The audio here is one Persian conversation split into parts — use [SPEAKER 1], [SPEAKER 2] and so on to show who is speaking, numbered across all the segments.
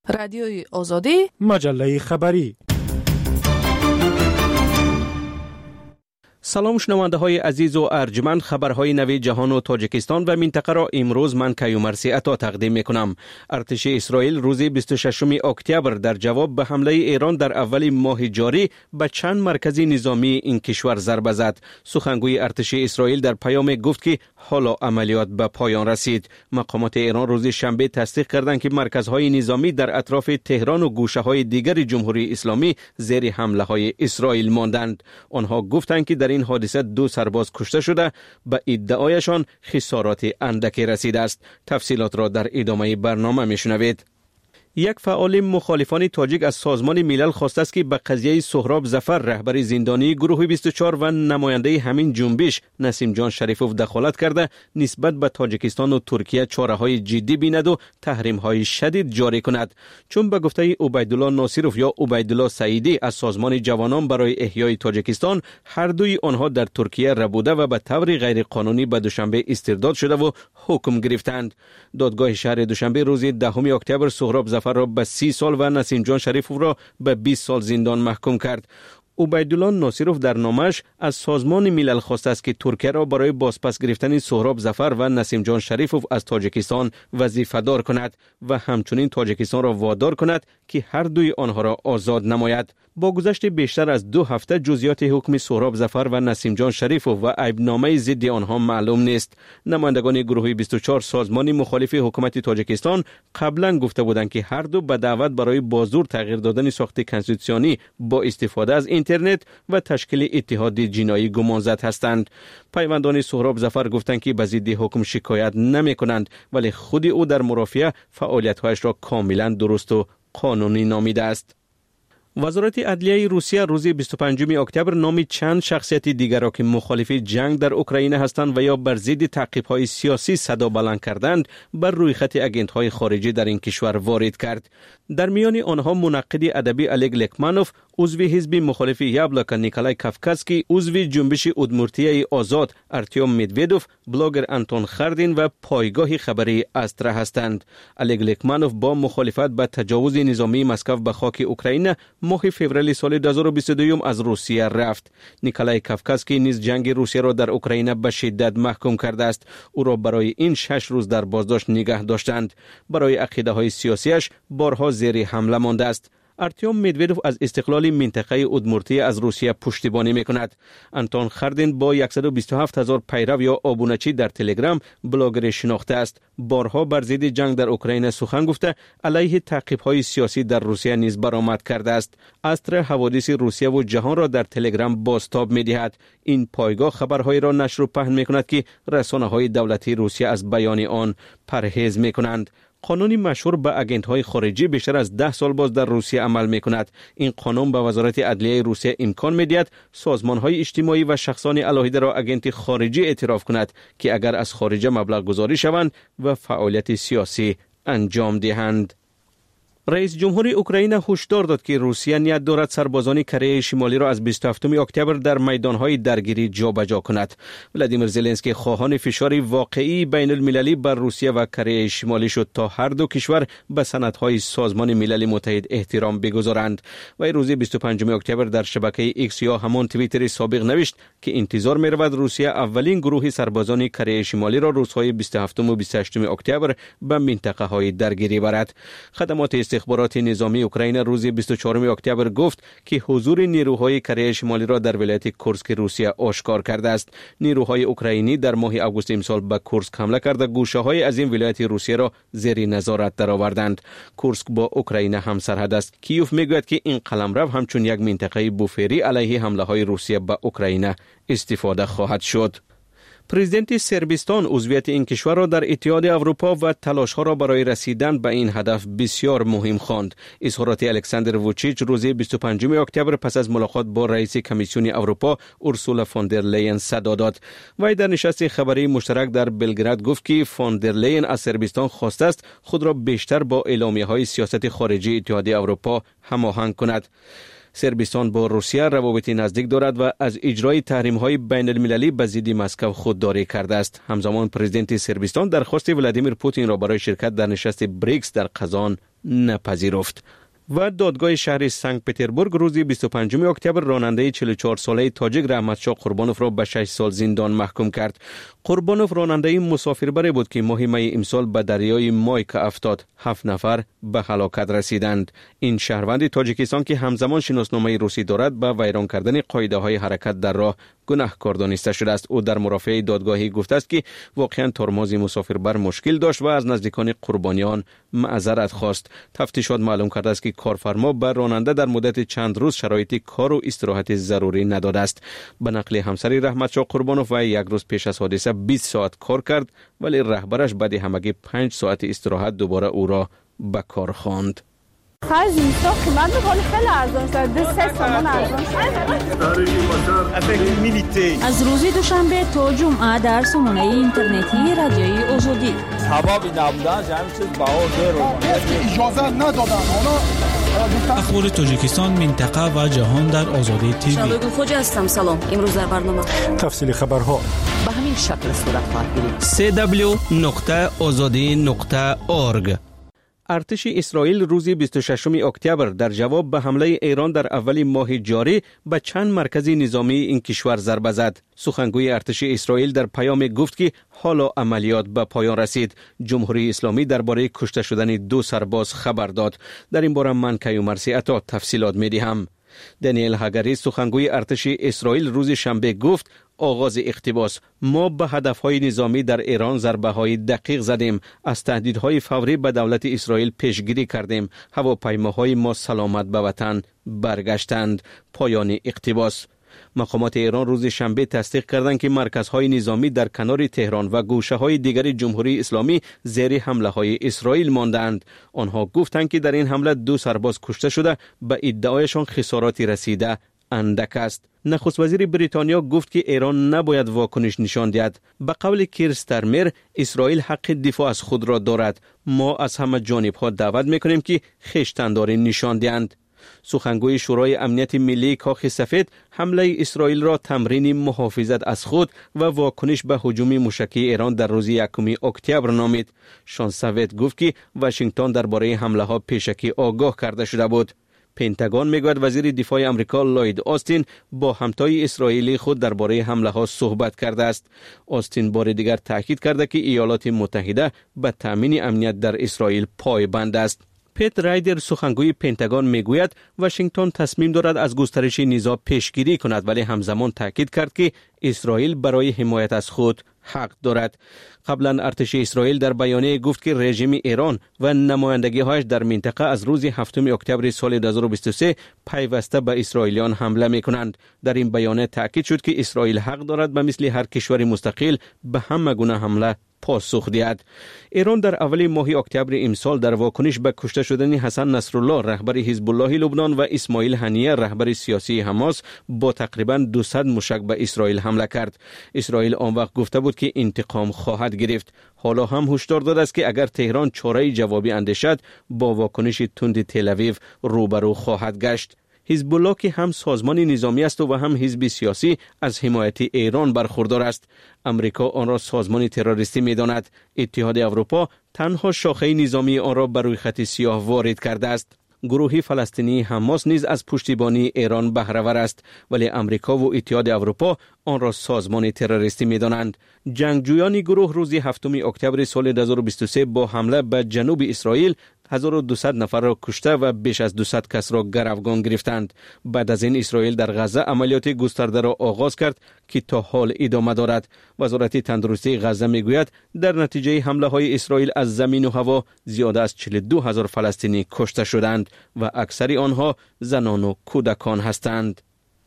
[SPEAKER 1] رادیوی آزادی،
[SPEAKER 2] مجله خبری.
[SPEAKER 3] سلام شنونده های عزیز و ارجمند، خبرهای نوی جهان و تاجیکستان و منطقه را امروز من کیومرثی عطا تقدیم میکنم. ارتش اسرائیل روز 26 اکتبر در جواب به حمله ایران در اول ماه جاری به چند مرکز نظامی این کشور ضربه زد. سخنگوی ارتش اسرائیل در پیام گفت که حالا عملیات به پایان رسید. مقامات ایران روز شنبه تصدیق کردند که مرکزهای نظامی در اطراف تهران و گوشه‌های دیگر جمهوری اسلامی زیر حمله‌های اسرائیل ماندند. آنها گفتند که در این حادثه 2 سرباز کشته شده، به ادعایشان خسارات اندکی رسیده است. تفصیلات را در ادامه برنامه میشنوید. یک فعال مخالفان تاجیک از سازمان ملل خواسته است که به قضیه سهراب ظفر رهبر زندانی گروه 24 و نماینده همین جنبش نسیم جان شریفوف دخالت کرده نسبت به تاجیکستان و ترکیه چاره‌های جدی بیند و تحریم‌های شدید جاری کند. چون به گفته عبیدالله ناصروف یا عبیدالله سعیدی از سازمان جوانان برای احیای تاجیکستان، هر دوی آنها در ترکیه ربوده و به طور غیر قانونی به دوشنبه استرداد شده و حکم گرفتند. دادگاه شهر دوشنبه روز 10 اکتبر سهراب ظفر را به 30 سال و نسیم جان شریفوف را به 20 سال زندان محکوم کرد. عبیدالله ناصروف در نامش از سازمان ملل خواسته است که ترکیه را برای بازپس گرفتن سهراب ظفر و نسیم جان شریفوف از تاجیکستان وظیفه دار کند و همچنین تاجیکستان را وادار کند که هر دوی آنها را آزاد نماید. با گذشت بیشتر از 2 هفته جزئیات حکم سهراب ظفر و نسیم جان شریفوف و عیبنامه ضد آنها معلوم نیست. نمایندگان گروه 24 سازمان مخالف حکومت تاجیکستان قبلا گفته بودند که هر دو به دعوت برای بازور تغییر دادن ساخت کنستیتوسیونی با استفاده از اینترنت و تشکیل اتحاد جنایی گمانزد هستند. پیوندان سهراب ظفر گفتند که به ضد حکم شکایت نمی کنند، ولی خود او در مرافعه فعالیت‌هایش را کاملا درست و قانونی نامیده است. وزارت عدلیه روسیه روز 25 اکتبر نام چند شخصیت دیگر را که مخالف جنگ در اوکراین هستند و یا بر ضد تعقیب‌های سیاسی صدا بلند کردند بر روی خط آگنت‌های خارجی در این کشور وارد کرد. در میان آنها منقد ادبی الگ لکمانوف، عضو حزب مخالف یابلکا نیکلای کافکاسکی، عضو جنبش ادمورتیای آزاد ارتیوم مدویدوف، بلاگر انتون خردین و پایگاه خبری استرا هستند. الگ لکمانوف با مخالفت به تجاوز نظامی مسکو به خاک اوکراین ماه فوریه سال 2022 از روسیه رفت. نیکلای کافکاسکی نیز جنگ روسیه را در اوکراین به شدت محکوم کرده است. او را برای این 6 روز در بازداشت نگه داشتند. برای عقیده‌های سیاسیش بارها زیر حمله مانده است. ارتیوم مدویدوف از استقلال منطقه ادمورتی از روسیه پشتیبانی میکند. انتون خردین با 127,000 پیرو یا آبونچی در تلگرام بلاگر شناخته است. بارها بر ضد جنگ در اوکراین سخن گفته علیه تعقیب‌های سیاسی در روسیه نیز برآمد کرده است. استر حوادث روسیه و جهان را در تلگرام بازتاب می‌دهد. این پایگاه خبرهای را نشر و پهن میکند که رسانه‌های دولتی روسیه از بیان آن پرهیز میکنند. قانون مشهور به آگنت‌های خارجی بیشتر از 10 سال باز در روسیه عمل می‌کند. این قانون به وزارت عدلیه روسیه امکان می‌دهد سازمان‌های اجتماعی و شخصان علاهیده را آگنت خارجی اعتراف کند که اگر از خارج مبلغ گذاری شوند و فعالیت سیاسی انجام دهند. رئیس جمهور اوکراین هشدار داد که روسیه نیت دارد سربازان کره شمالی را از 27 اکتبر در میدان‌های درگیری جابجا کند. ولادیمیر زلنسکی خواهان فشار واقعی بین المللی بر روسیه و کره شمالی شد تا هر دو کشور به سندهای سازمان ملل متحد احترام بگذارند. و روز 25 اکتبر در شبکه ایکس یا همان توییتر سابق نوشت که انتظار می‌رود روسیه اولین گروه سربازان کره شمالی را روزهای 27 و 28 اکتبر به منطقه‌های درگیری برد. خدمات استخبارات نظامی اوکراین روز 24 اکتبر گفت که حضور نیروهای کره شمالی را در ولایت کورسک روسیه آشکار کرده است. نیروهای اوکراینی در ماه آگوست امسال به کورسک حمله کرده گوشه‌های از این ولایت روسیه را زیر نظارت درآوردند. کورسک با اوکراین همسرحد است. کیوف میگوید که این قلمرو همچون یک منطقه بوفری علیه حمله‌های روسیه به اوکراین استفاده خواهد شد. پرزیدنت سربستان عضویت این کشور را در اتحاد اروپا و تلاش‌ها را برای رسیدن به این هدف بسیار مهم خواند. اظهارات الکساندر ووچیچ روز 25 اکتبر پس از ملاقات با رئیس کمیسیون اروپا اورسولا فون در لین صدا داد. وی در نشست خبری مشترک در بلگراد گفت که فون در لین از سربستان خواسته است خود را بیشتر با اعلامیه‌های سیاست خارجی اتحاد اروپا هماهنگ کند. صربستان با روسیه روابط نزدیک دارد و از اجرای تحریم‌های بین المللی به ضد مسکو خودداری کرده است. همزمان پرزیدنت صربستان درخواست ولادیمیر پوتین را برای شرکت در نشست بریکس در قزان نپذیرفت. و دادگاه شهر سنت پتربورگ روز 25 اکتبر راننده 44 ساله تاجیک رحمتشاه قربانوف را به 6 سال زندان محکوم کرد. قربانوف راننده مسافربری بود که ماه می امسال به دریای مایکا افتاد. 7 نفر به هلاکت رسیدند. این شهروند تاجیکستان که همزمان شناسنامه روسی دارد به ویران کردن قاعده‌های حرکت در راه گناهکار دانسته شده است. او در مرافعه دادگاهی گفته است که واقعا ترمز مسافربر مشکل داشت و از نزدیکان قربانیان معذرت خواست. تفتیشات معلوم کرده است که کارفرما به راننده در مدت چند روز شرایط کار و استراحت ضروری نداده است. به نقل همسر رحمتشاه قربانوف و 1 روز پیش از حادثه 20 ساعت کار کرد، ولی رهبرش بعد همگی 5 ساعت استراحت دوباره او را به کار خواند.
[SPEAKER 1] خرج نیستا قیمت میکنه خیلی ارزان شد. 3 تومان ارزان شد.
[SPEAKER 2] از روز دوشنبه تا جمعه در سامانه اینترنتی رادیوی آزادی.
[SPEAKER 4] هوا بی نبودن همین چیز باور
[SPEAKER 5] اجازه ندادن.
[SPEAKER 6] اخبار تاجیکستان، منطقه و جهان در آزادی تیوی.
[SPEAKER 2] شادو خوج هستم. سلام. امروز در برنامه
[SPEAKER 5] تفصیل خبرها
[SPEAKER 2] به همین شکل صورت خواهد گرفت.
[SPEAKER 3] www.azadi.org. ارتش اسرائیل روز 26 اکتبر در جواب به حمله ایران در اول ماه جاری به چند مرکز نظامی این کشور ضربه زد. سخنگوی ارتش اسرائیل در پیام گفت که حالا عملیات به پایان رسید. جمهوری اسلامی درباره کشته شدن 2 سرباز خبر داد. در این باره من کیومرثی عطا تفصیلات می‌دهم. دانیل هاگاری سخنگوی ارتش اسرائیل روز شنبه گفت آغاز اقتباس: ما به هدفهای نظامی در ایران ضربه‌های دقیق زدیم. از تهدیدهای فوری به دولت اسرائیل پیشگیری کردیم. هواپیماهای ما سلامت به وطن برگشتند. پایان اقتباس. مقامات ایران روز شنبه تصدیق کردند که مرکزهای نظامی در کنار تهران و گوشه‌های دیگر جمهوری اسلامی زیر حمله‌های اسرائیل ماندند. آنها گفتند که در این حمله 2 سرباز کشته شده، به ادعایشان خساراتی رسیده اندک است. نخست وزیر بریتانیا گفت که ایران نباید واکنش نشان دهد. به قول کیر استرمر، اسرائیل حق دفاع از خود را دارد. ما از همه جانب‌ها دعوت می‌کنیم که خویشتن‌داری نشان دهند. سخنگوی شورای امنیت ملی کاخ سفید حمله اسرائیل را تمرین محافظت از خود و واکنش به هجوم موشکی ایران در روز 1 اکتبر نامید. شان سوید گفت که واشنگتن درباره حمله ها پیشکی آگاه کرده شده بود. پنتاگون میگوید وزیر دفاع آمریکا لوید آستین با همتای اسرائیلی خود درباره حمله ها صحبت کرده است. آستین بار دیگر تاکید کرده که ایالات متحده به تامین امنیت در اسرائیل پایبند است. پیت رایدر سخنگوی پنتاگون میگوید واشنگتن تصمیم دارد از گسترش نزاع پیشگیری کند، ولی همزمان تاکید کرد که اسرائیل برای حمایت از خود حق دارد. قبلا ارتش اسرائیل در بیانیه گفت که رژیم ایران و نمایندگی‌هایش در منطقه از روز 7 اکتبر سال 2023 پیوسته به اسرائیلیان حمله می‌کنند. در این بیانیه تاکید شد که اسرائیل حق دارد به مثل هر کشور مستقل به همه گونه حمله پاسخ دهد. ایران در اول ماه اکتبر امسال در واکنش به کشته شدن حسن نصرالله رهبر حزب الله لبنان و اسماعیل هنیه رهبر سیاسی حماس با تقریباً 200 موشک به اسرائیل حمله کرد. اسرائیل آن وقت گفته بود که انتقام خواهد گرفت. حالا هم هشدار داده است که اگر تهران چاره جوابی اندیشد با واکنش تند تل‌آویو روبرو خواهد گشت. حزب الله که هم سازمان نظامی است و هم حزب سیاسی از حمایت ایران برخوردار است. امریکا آن را سازمان تروریستی می‌داند. اتحاد اروپا تنها شاخه نظامی آن را بر روی خط سیاه وارد کرده است. گروه فلسطینی حماس نیز از پشتیبانی ایران بهره‌ور است، ولی امریکا و اتحاد اروپا آن را سازمان تروریستی می‌دانند. جنگجویان گروه روز 7 اکتبر سال 2023 با حمله به جنوب اسرائیل 1200 نفر را کشته و بیش از 200 کس را گروگان گرفتند. بعد از این اسرائیل در غزه عملیات گسترده را آغاز کرد که تا حال ادامه دارد. وزارت تندرستی غزه میگوید در نتیجه حمله های اسرائیل از زمین و هوا زیاده از 42,000 فلسطینی کشته شدند و اکثر آنها زنان و کودکان هستند.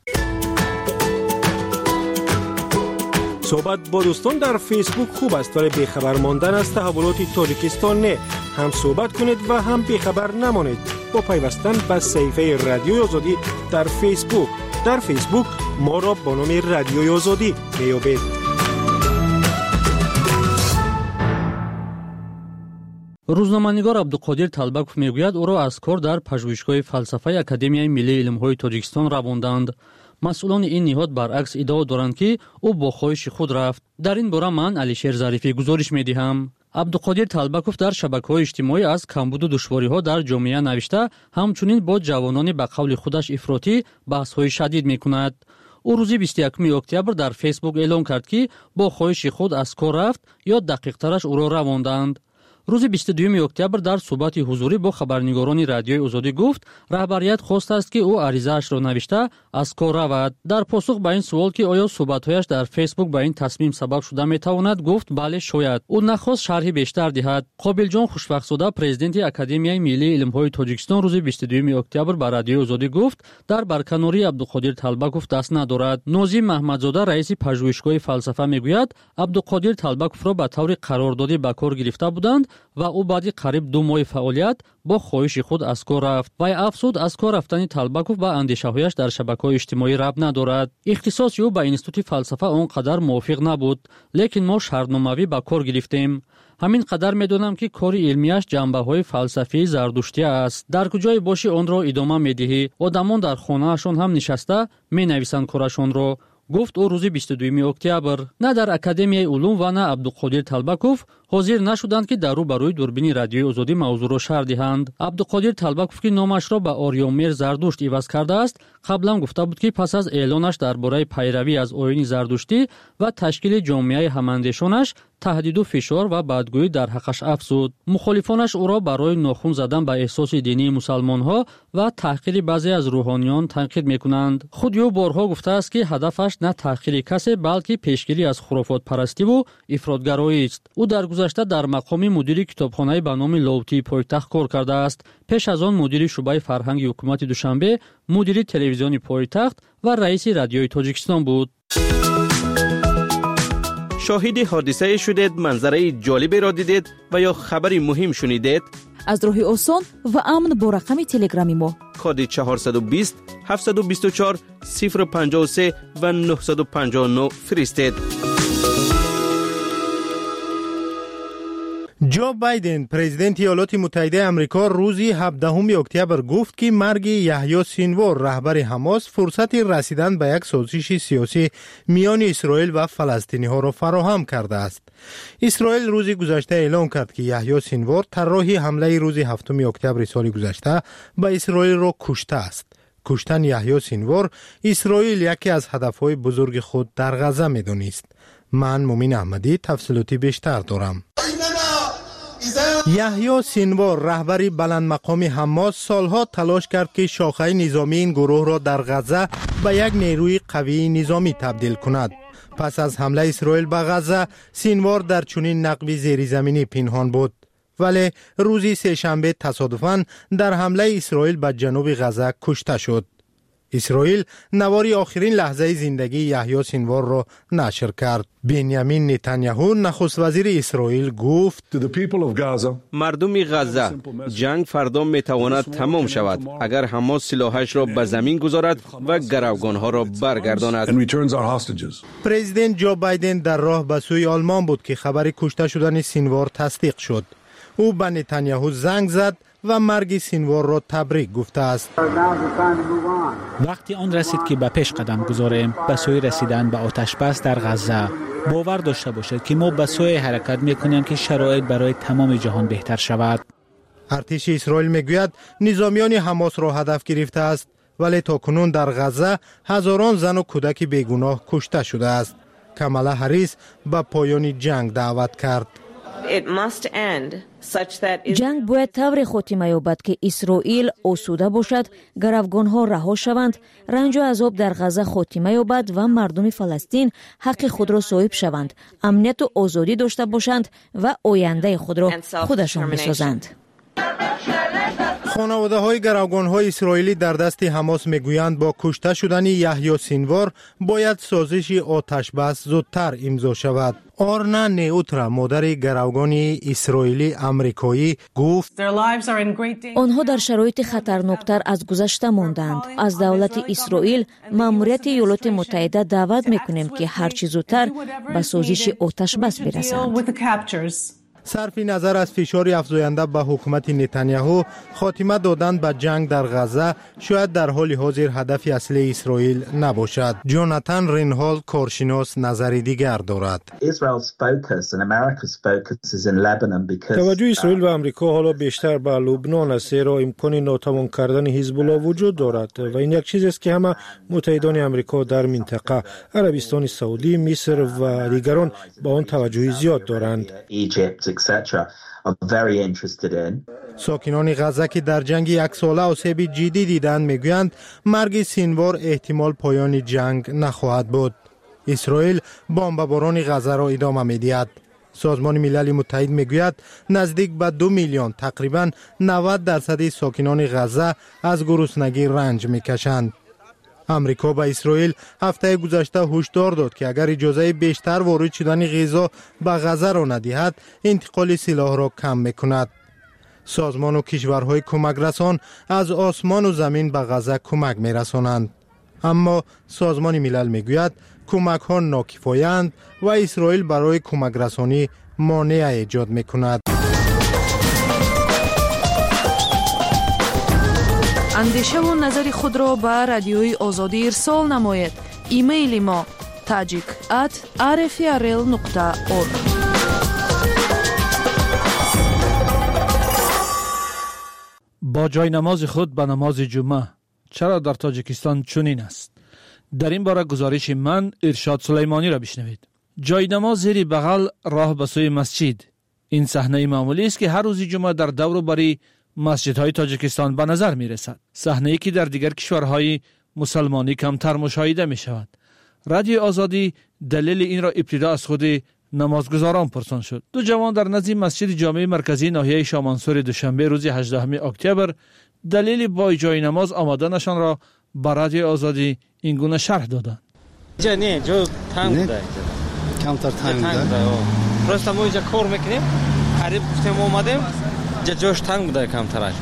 [SPEAKER 5] صحبت با دوستان در فیسبوک خوب است، ولی بیخبر ماندن از تحولات تاجیکستان نه. هم صحبت کنید و هم بیخبر نمانید با پیوستن به صفحه رادیوی آزادی در فیسبوک. در فیسبوک ما را با نام رادیوی آزادی میابید.
[SPEAKER 7] روزنامه‌نگار عبدالقادر طالبکوف میگوید او را از کار در پژوهشگاه فلسفه اکادمیای ملی علم‌های تاجیکستان رواندند. مسئولان این نهاد برعکس ادعا دارند که او با خواهش خود رفت. در این باره من علیشیر ظریفی گزارش می‌دهم. عبدالقادر طالبکوف در شبکه‌های اجتماعی از کمبود و دشواری‌ها در جامعه نوشته، همچنین با جوانان به قول خودش افراطی بحث‌های شدید می‌کند. او روز 21 اکتبر در فیسبوک اعلام کرد که با خواهش خود از کار رفت یا دقیق‌ترش او را رواندند. روز 22 اکتبر در صحبت حضوری با خبرنگاران رادیوی آزادی گفت رهبریت خواسته است که او عریضه‌اش را نوشته از کار رود. در پاسخ به این سوال که آیا صحبت‌هایش در فیسبوک به این تصمیم سبب شده می‌تواند، گفت بله شاید. او نخواست شرحی بیشتر دهد. قابل جان خوشبخت‌زاده پرزیدنت اکادمیای ملی علم‌های تاجیکستان روز 22 اکتبر به رادیوی آزادی گفت در برکناری عبدالقادر طالبکوف دست ندارد. نازی محمدزاده رئیس پژوهشگاه فلسفه میگوید عبدالقادر طالبکوف را به طور قراردادی به کار گرفته بودند و او بعد قریب 2 ماه فعالیت با خواهش خود از کار رفت. وی افزود از کار رفتن طالبکوف با اندیشه‌هایش در شبکه‌های اجتماعی ربط ندارد. اختصاص او به اینستیتوت فلسفه آنقدر موافق نبود، لیکن ما شرطنامه‌ای به کار گرفتیم. همین قدر می‌دانم که کار علمیش جنبه‌های فلسفی زردشتی است. در کجای باشی آن را ادامه می‌دهی. آدمان در خانه‌شان هم نشسته می‌نویسند کارشان را. گفت او روز 22 اکتبر. نه در اکادمیای علوم و نه عبدالقادر طالبکوف حاضر نشدند که در روبروی دوربین رادیوی آزادی موضوع را شرح دهند. عبدالقادر طالبکوف که نامش را به آریامیر زردشت عوض کرده است، قبلا گفته بود که پس از اعلانش درباره پیروی از آیین زردشتی و تشکیل جامعه هماندیشانش تهدید و فشار و بدگویی در حقش افزود. مخالفانش او را برای ناخن زدن به احساس دینی مسلمان‌ها و تحقیر بعضی از روحانیان تنقید می‌کنند. خود او بارها گفته است که هدفش نه تحقیر کسی بلکه پیشگیری از خرافات پرستی و افراطگرایی است. او در گذشته در مقام مدیر کتابخانه به نام لاوتی پایتخت کار کرده است. پیش از آن مدیر شعبه فرهنگ حکومت دوشنبه، مدیر تلویزیون پایتخت و رئیس رادیوی تاجیکستان بود.
[SPEAKER 3] شاهد حادثه شدید، منظره جالبی را دیدید و یا خبری مهم شنیدید؟
[SPEAKER 8] از راه آسان و امن با رقم تلگرامی ما
[SPEAKER 3] کد 420 724 053 و 959 فرستید.
[SPEAKER 5] جو بایدن پرزیدنت ایالات متحده آمریکا روز 17 اکتبر گفت که مرگ یحیی سینوار رهبر حماس فرصت رسیدن به یک سازش سیاسی میان اسرائیل و فلسطینی ها را فراهم کرده است. اسرائیل روز گذشته اعلام کرد که یحیی سینوار طراح حمله روز 7 اکتبر سال گذشته به اسرائیل را کشته است. کشتن یحیی سینوار اسرائیل یکی از هدفهای بزرگ خود در غزه می‌دانست. من مومن احمدی تفصیلاتی بیشتر دارم. یحیی سینوار رهبر بلند مقام حماس سالها تلاش کرد که شاخه نظامی این گروه را در غزه به یک نیروی قوی نظامی تبدیل کند. پس از حمله اسرائیل به غزه، سینوار در چنین نقب زیرزمینی پنهان بود. ولی روز سه‌شنبه تصادفاً در حمله اسرائیل به جنوب غزه کشته شد. اسرائیل نواری آخرین لحظه زندگی یحیی سینوار را نشر کرد. بنیامین نتانیاهو نخست وزیر اسرائیل گفت
[SPEAKER 3] مردم غزه، جنگ فردا میتواند تمام شود اگر حماس سلاحش را به زمین گذارد و گروگانها را برگرداند.
[SPEAKER 5] پرزیدنت جو بایدن در راه به سوی آلمان بود که خبر کشته شدن سینوار تصدیق شد. او به نتانیاهو زنگ زد و مرگ سینوار را تبریک گفته است.
[SPEAKER 6] وقتی آن رسید که به پیش قدم گذاریم به سوی رسیدن به آتش بس در غزه. باور داشته باشید که ما به سوی حرکت میکنیم که شرایط برای تمام جهان بهتر شود.
[SPEAKER 5] ارتش اسرائیل میگوید نظامیان حماس را هدف گرفته است، ولی تاکنون در غزه هزاران زن و کودک بیگناه کشته شده است. کامالا هریس به پایان جنگ دعوت کرد.
[SPEAKER 8] جنگ باید طور خاتمه یابد که اسرائیل آسوده باشد، گروگانها رها شوند، رنج و عذاب در غزه خاتمه یابد و مردم فلسطین حق خود را صاحب شوند، امنیت و آزادی داشته باشند و آینده خود را خودشان بسازند.
[SPEAKER 5] خانواده های گروگان های اسرائیلی در دست حماس میگویند با کشته شدن یحیی سینوار باید سازش آتش بس زودتر امضا شود. آرنا نیوترا مادر گروگان اسرائیلی امریکایی گفت
[SPEAKER 8] آنها در شرایط خطرناکتر از گذشته ماندند. از دولت اسرائیل ماموریت ایالات متحده دعوت میکنیم که هر چه زودتر به سازش آتش بس برسند.
[SPEAKER 9] صرف نظر از فشار افزاینده به حکومت نتانیاهو، خاتمه دادن به جنگ در غزه شاید در حال حاضر هدف اصلی اسرائیل نباشد. جوناتان رینهولد کارشناس نظر دیگر دارد.
[SPEAKER 5] توجه اسرائیل و آمریکا حالا بیشتر به لبنان است، زیرا امکان ناتوان کردن حزب الله وجود دارد و این یک چیز است که همه متحدان آمریکا در منطقه، عربستان سعودی، مصر و دیگران با آن توجه زیاد دارند.
[SPEAKER 9] ساکنان غزه که در جنگ یک ساله آسیب جدی دیدند میگویند مرگ سینوار احتمال پایان جنگ نخواهد بود. اسرائیل بمباران غزه را ادامه می‌دهد. سازمان ملل متحد میگوید نزدیک به 2 میلیون، تقریباً 90% ساکنان غزه از گرسنگی رنج میکشند. امریکا به اسرائیل هفته گذشته هشدار داد که اگر اجازه بیشتر وارد شدن غذا به غزه را ندهد، انتقال سلاح را کم میکند. سازمان و کشورهای کمک رسان از آسمان و زمین به غزه کمک میرسانند، اما سازمان ملل میگوید کمک ها ناکفایند و اسرائیل برای کمک رسانی مانع ایجاد میکند.
[SPEAKER 10] اندیشه و نظر خود را به رادیوی آزادی ارسال نمایید. ایمیل ما tajik@rfrl.org.
[SPEAKER 6] با جای نماز خود به نماز جمعه چرا در تاجیکستان چنین است؟ در این باره گزارش من ارشاد سلیمانی را بشنوید. جای نماز زیر بغل راه به سوی مسجد. این صحنه معمولی است که هر روز جمعه در دور و بر مسجدهای تاجیکستان به نظر می رسد. صحنه‌ای که در دیگر کشورهای مسلمانی کمتر مشاهده می شود. رادیو آزادی دلیل این را ابتدا از خود نمازگزاران پرسان شد. دو جوان در نزد مسجد جامع مرکزی ناحیه شامانسور دوشنبه روز 18 اکتبر دلیل با جای نماز آمدنشان را به رادیو آزادی این گونه شرح دادند.
[SPEAKER 11] نه جو تنگ بوده،
[SPEAKER 12] کمتر تنگ بوده.
[SPEAKER 11] راست ما اینجا کار میکنیم، قریب گفتیم اومدیم، جاش تنگ بوده کمترش.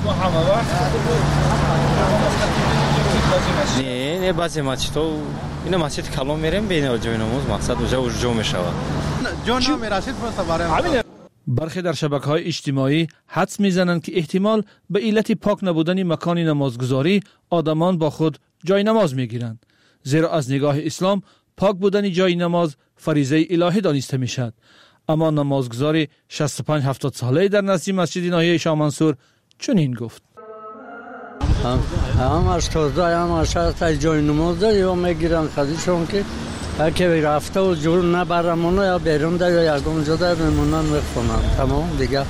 [SPEAKER 11] نه بعضی مسجد اینا مسجد کلام میریم بین جای نماز مقصد اونجا جو میشود.
[SPEAKER 12] جو نمیرسید پس برای
[SPEAKER 6] برخی در شبکه‌های اجتماعی حدس میزنند که احتمال به علت پاک نبودن مکان نمازگزاری آدمان با خود جای نماز میگیرند، زیرا از نگاه اسلام پاک بودن جای نماز فریضه الهی دانسته میشد. اما نمازگزار 65-70 ساله در نزد مسجد ناحیه شامانسور چنین گفت:
[SPEAKER 13] همش تازه همش از جای نماز یا میگیرن خودشون که اگه رفته و جور نبرمونه یا بیرون ده یا یکم جدا میمونن میخونن، تمام دیگه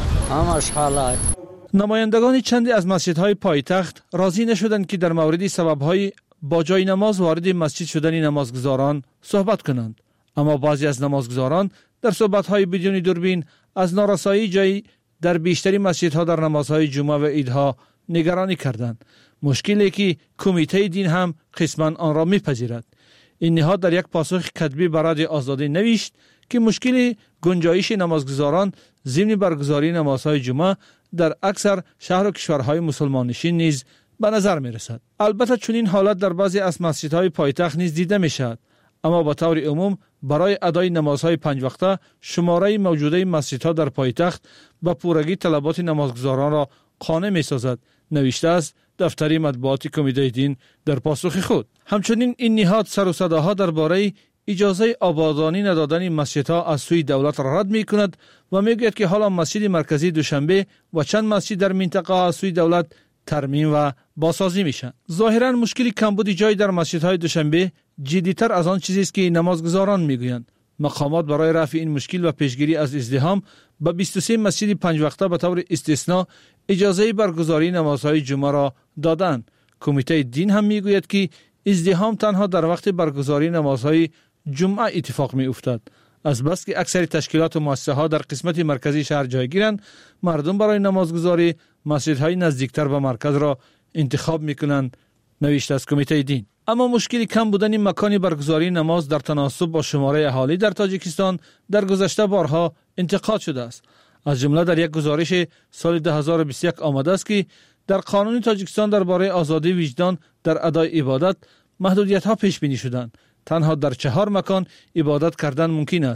[SPEAKER 13] همش حاله.
[SPEAKER 6] نمایندگان چندی از مسجدهای پایتخت راضی نشدند که در مورد سببهای با جای نماز وارد مسجد شدن نمازگزاران صحبت کنند، اما بعضی از نمازگزاران در صحبت‌های بدون دوربین از نارسایی جای در بیشتری مسجدها در نمازهای جمعه و عیدها نگرانی کردند، مشکلی که کمیته دین هم قسماً آن را میپذیرد. این نهاد در یک پاسخ کتبی به رادیو آزادی نوشت که مشکل گنجایش نمازگزاران ضمن برگزاری نمازهای جمعه در اکثر شهر و کشورهای مسلمان نشین نیز به نظر می رسد. البته چنین حالت در بعضی از مسجدهای پایتخت نیز دیده می شود، اما به طور عموم برای ادای نمازهای 5 وقته شماره موجوده مسجدها در پایتخت به پورگی طلبات نمازگزاران را قانع می سازد، نوشته است دفتر مطبوعات کمیته دین در پاسخ خود. همچنین این نهاد سر و صداها درباره اجازه آبادانی ندادن مسجدها از سوی دولت را رد می کند و می گوید که حالا مسجد مرکزی دوشنبه و چند مسجد در منطقه از سوی دولت ترمیم و بازسازی میشن. ظاهرا مشکل کمبود جای در مسجدهای دوشنبه جدی‌تر از آن چیزی است که نمازگزاران میگویند. مقامات برای رفع این مشکل و پیشگیری از ازدحام به 23 مسجد 5 وقته به طور استثنا اجازه برگزاری نمازهای جمعه را دادند. کمیته دین هم میگوید که ازدحام تنها در وقت برگزاری نمازهای جمعه اتفاق میافتد. از بس که اکثر تشکیلات و مؤسسه‌ها در قسمت مرکزی شهر جای گیرند، مردم برای نمازگزاری مسجدهای نزدیکتر به مرکز را انتخاب میکنند، نوشته از کمیته دین. اما مشکل کم بودن مکان برگزاری نماز در تناسب با شماره اهالی در تاجیکستان در گذشته بارها انتقاد شده است. از جمله در یک گزارش سال 2021 آمده است که در قانون تاجیکستان درباره آزادی وجدان در ادای عبادت محدودیت‌ها پیش بینی شدند. تنها در 4 مکان عبادت کردن ممکن است.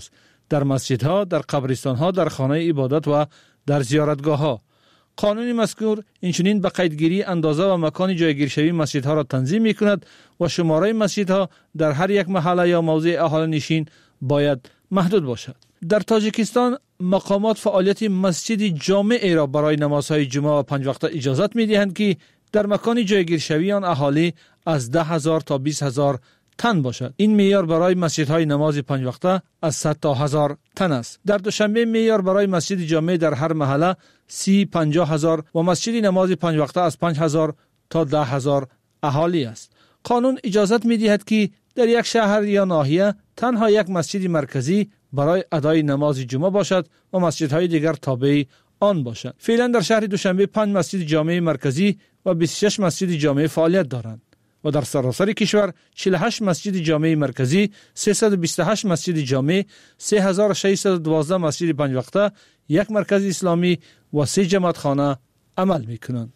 [SPEAKER 6] در مسجدها، در قبرستانها، در خانه عبادت و در زیارتگاهها. قانون مذکور اینچنین به قیدگیری اندازه و مکان جایگیرشوی مسجدها را تنظیم می‌کند و شماره مسجدها در هر یک محله یا موضع اهالی نشین باید محدود باشد. در تاجیکستان مقامات فعالیت مسجد جامع را برای نمازهای جمعه و 5 وقته اجازت می‌دهند که در مکان جایگیرشوی آن اهالی از 10,000 تا 20,000 تن باشد. این معیار برای مسجدهای نماز 5 وقته از 100 تا 1000 تن است. در دوشنبه معیار برای مسجد جامع در هر محله 50,000 و مسجد نماز 5 وقته از 5,000 تا 10,000 اهالی است. قانون اجازت می‌دهد که در یک شهر یا ناحیه تنها یک مسجد مرکزی برای ادای نماز جمعه باشد و مسجدهای دیگر تابع آن باشد. فعلا در شهر دوشنبه 5 مسجد جامع مرکزی و 26 مسجد جامع فعالیت دارند و در سراسر کشور 48 مسجد جامع مرکزی، 328 مسجد جامع، 3612 مسجد 5 وقته، یک مرکز اسلامی و 3 جماعتخانه عمل می‌کنند.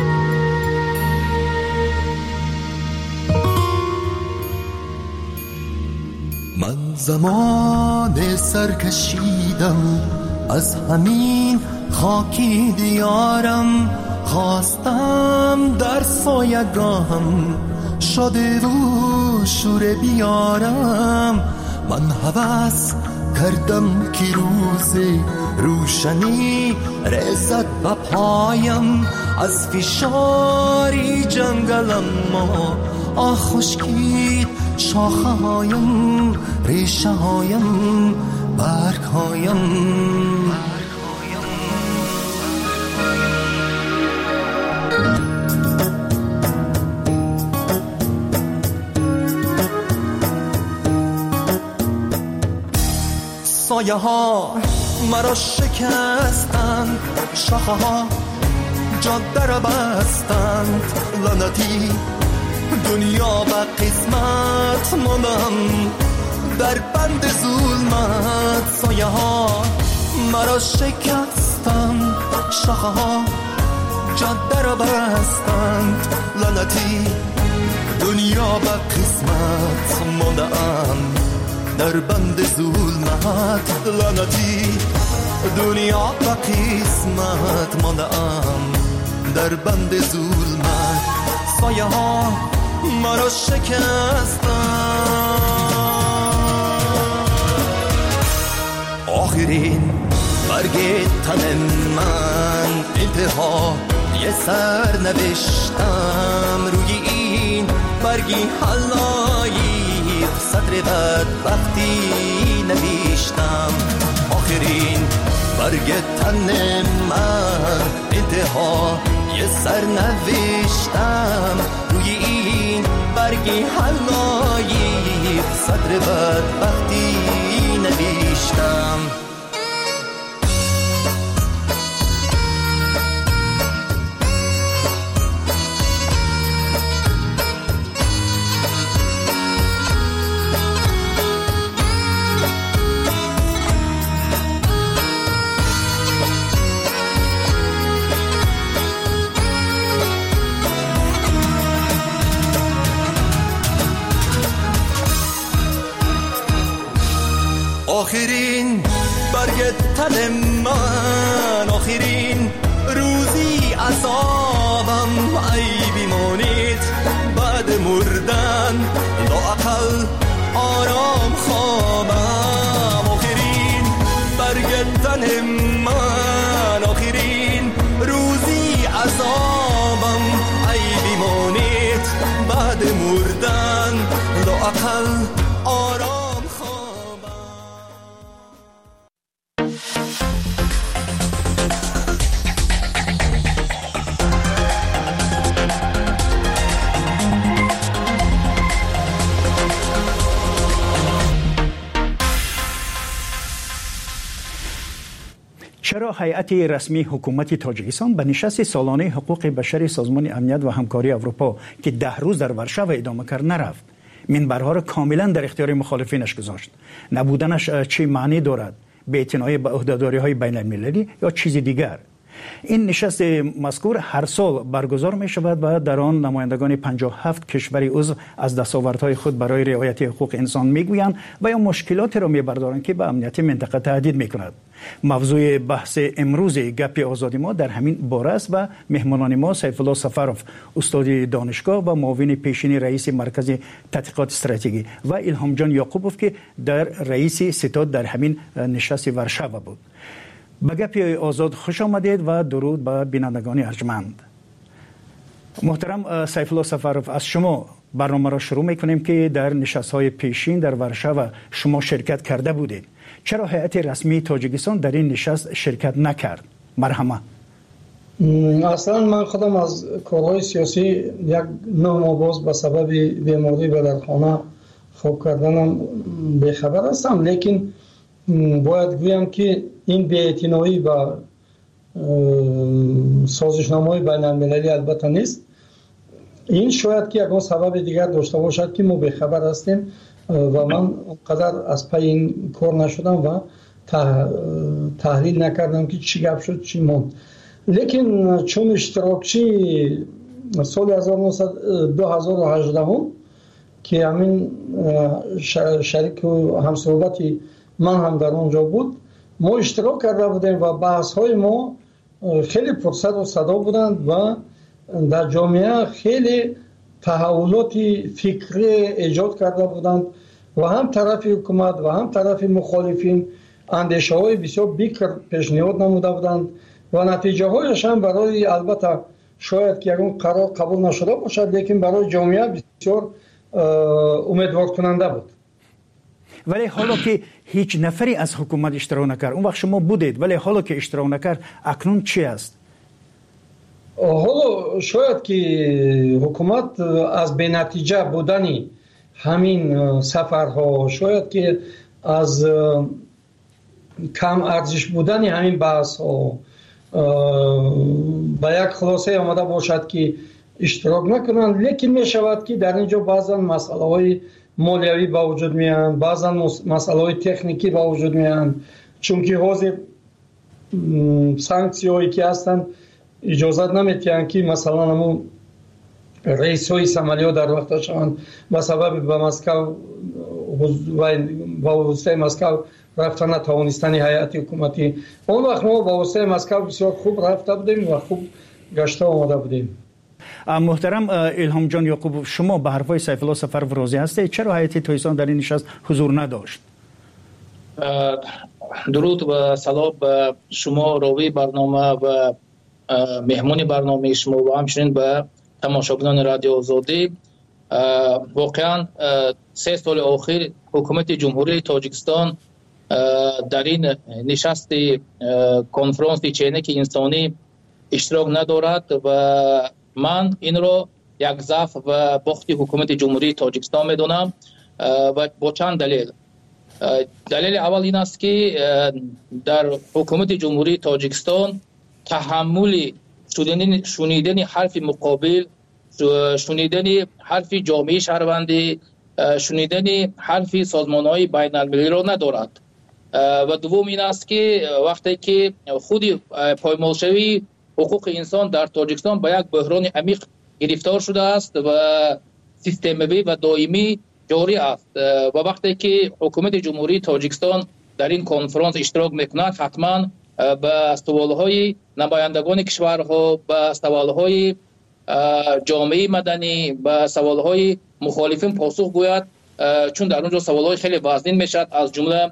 [SPEAKER 14] من زمان سرکشیدم از همین خاکی دیارم، خواستم در سایگاهم شده و شور بیارم. من هوس کردم که روز روشنی رسد به پایم، از فشاری جنگلم ما خشکید شاخه هایم، ریشه هایم، برگ هایم. سایه ها مرا شکستند، شاخه ها جاده را بستند، لعنتی دنیا و قسمت ماندم در بند ظلمت. سایه ها مرا شکستند، شاخه ها جاده را بستند، لعنتی دنیا و قسمت ماندم در بند ظلمت. لعنتی دنیا و قسمت ماندم در بند ظلمت. سایه ها مرا شکستند. آخرین برگ تن من انتها یه سر نوشتم، روی این برگی حلایق سطر بدبختی نوشتم. آخرین برگ تن من انتها یه سر نوشتم، روی این برگی حلایق سطر بدبختی نوشتم. آخرین برگ تن من، آخرین روزی عذابم، ای بیمانید بعد مردن لااقل آرام خوابم. آخرین برگ تن من، آخرین روزی عذابم، ای بیمانید بعد مردن لااقل آرام.
[SPEAKER 15] چرا هیئت رسمی حکومت تاجیکستان به نشست سالانه حقوق بشر سازمان امنیت و همکاری اروپا که 10 روز در ورشو ادامه کرد نرفت؟ منبرها را کاملا در اختیار مخالفینش گذاشت. نبودنش چه معنی دارد؟ بی‌اعتنایی به عهده‌داری‌های بین المللی یا چیز دیگر؟ این نشست مذکور هر سال برگزار می شود و در آن نمایندگان 57 کشور عضو از دستاوردهای خود برای رعایت حقوق انسان میگویند و یا مشکلاتی را میبردارند که به امنیت منطقه تهدید میکند. موضوع بحث امروز گپ آزادی ما در همین باره است و مهمانان ما سیف الله سفروف استاد دانشگاه و معاون پیشین رئیس مرکز تحقیقات استراتژی و الهام جان یعقوبوف که در رئیس ستاد در همین نشست ورشاو بود. به گپ آزاد خوش آمدید و درود به بینندگان ارجمند. محترم سیف الله سفروف، از شما برنامه را شروع میکنیم که در نشست‌های پیشین در ورشاو شما شرکت کرده بودید. چرا هیئت رسمی تاجیکستان در این نشست شرکت نکرد؟ مرحمه.
[SPEAKER 16] اصلا من خودم از کارهای سیاسی یک 9 ماه باز به سبب بیماری به در خانه خواب کردنم بیخبر هستم، لیکن باید گویم که این بی‌اعتنایی و سازشنامه‌های بین المللی البته نیست. این شاید که یک سبب دیگر داشته باشد که ما بیخبر هستیم و من قدر از پی این کار نشدم و تحلیل نکردم که چی گپ شد چی موند. لیکن چون اشتراکچی سال 2018 که همین شریک و همصحبتی من هم در اونجا بود، ما اشتراک کرده بودیم و بحث های ما خیلی پرصد و صدا بودند و در جامعه خیلی تحولات فکری ایجاد کرده بودند و هم طرف حکومت و هم طرف مخالفین اندیشه های بسیار بیکر پیشنهاد نموده بودند و نتیجه هایش هم برای البته شاید که اون قرار قبول نشده باشد، لیکن برای جامعه بسیار امیدوار کننده بود.
[SPEAKER 15] ولی حالا که هیچ نفری از حکومت اشتراک نکرد، اون وقت شما بودید، ولی حالا که اشتراک نکرد اکنون چی است؟
[SPEAKER 16] حالا شاید که حکومت از بی نتیجه بودنی همین سفرها، شاید که از کم ارزش بودنی همین بحث ها به یک خلاصه آمده باشد که اشتراک نکنند، لیکن می شود که در اینجا بعضا مسئله های مالیوی با وجود میان، بعضا مسئله های تکنیکی با وجود میان، چون که حاضر سانکسی هایی که هستند اجازت نمیتیند که مثلا همون رئیس های سمالیا در وقت شوند و سبب به مسکو و واسطه مسکو رفتن نتوانستن هیئت حکومتی. اون وقت ما با واسطه مسکو بسیار خوب رفته بودیم و خوب گشته آمده بودیم.
[SPEAKER 15] محترم الهام جان یعقوب، شما به حرفای سیف الله سفروف راضی هستید؟ چرا هیئت تاجیکستان در این نشست حضور نداشت؟
[SPEAKER 17] درود و سلام به شما راوی برنامه و مهمون برنامه شما و همچنین به تماشاگران رادیو آزادی. واقعا 3 سال اخیر حکومت جمهوری تاجیکستان در این نشست کنفرانس چینک انسانی اشتراک ندارد و من این را یک ضعف و باخت حکومت جمهوری تاجیکستان میدونم و با چند دلیل. دلیل اول این است که در حکومت جمهوری تاجیکستان تحمل شنیدن حرف مقابل، شنیدن حرف جامعه شهروندی، شنیدن حرف سازمان‌های بین المللی را ندارد. و دوم این است که وقتی که خود پایمالشوی حقوق انسان در تاجیکستان به یک بحران عمیق گرفتار شده است و سیستمی و دائمی جاری است و وقتی که حکومت جمهوری تاجیکستان در این کنفرانس اشتراک میکند حتما به سوالهای نمایندگان کشورها، به سوالهای جامعه مدنی، به سوالهای مخالفین پاسخ گوید، چون در اونجا سوالهای خیلی وزین میشد، از جمله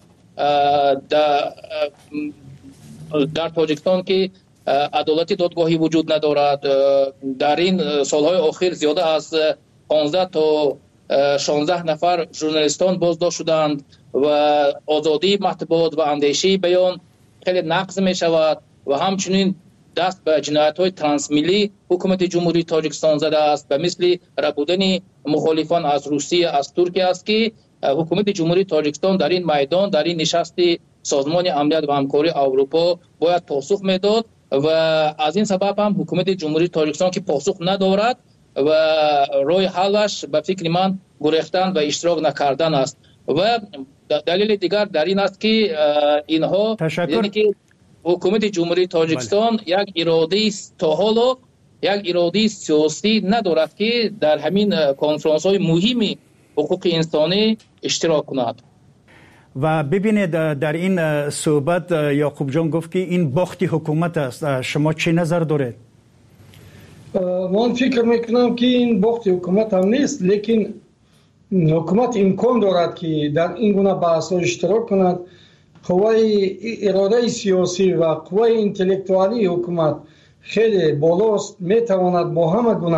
[SPEAKER 17] در تاجیکستان که عدالت دادگاهی وجود ندارد. در این سالهای اخیر زیاده از 15 تا 16 نفر ژورنالیستان بازداشت شدند و آزادی مطبوعات و اندیشه بیان خیلی نقض می شود و همچنین دست به جنایت‌های ترانسمیلی حکومت جمهوری تاجیکستان زده است و مثل ربودن مخالفان از روسیه، از ترکیه است که حکومت جمهوری تاجیکستان در این میدان، در این نشست سازمان امنیت و همکاری اروپا باید پاسخ میداد و از این سبب هم حکومت جمهوری تاجیکستان که پاسخ ندارد و راه حلش به فکر من گریختن و اشتراک نکردن است. و دلیل دیگر در این است که اینها یعنی که حکومت جمهوری تاجیکستان یک اراده تا حالا یک اراده سیاسی ندارد که در همین کنفرانس های مهم حقوق انسانی اشتراک کند.
[SPEAKER 15] و ببینید در این صحبت یعقوب جان گفت که این باخت حکومت است. شما چه نظر دارید؟
[SPEAKER 16] من فکر میکنم که این باخت حکومت هم نیست، لیکن حکومت امکان دارد که در این گونه بحث ها اشتراک کند. قوه اراده سیاسی و قوه انتلکتوالی حکومت خیلی بالاست، میتواند با همه گونه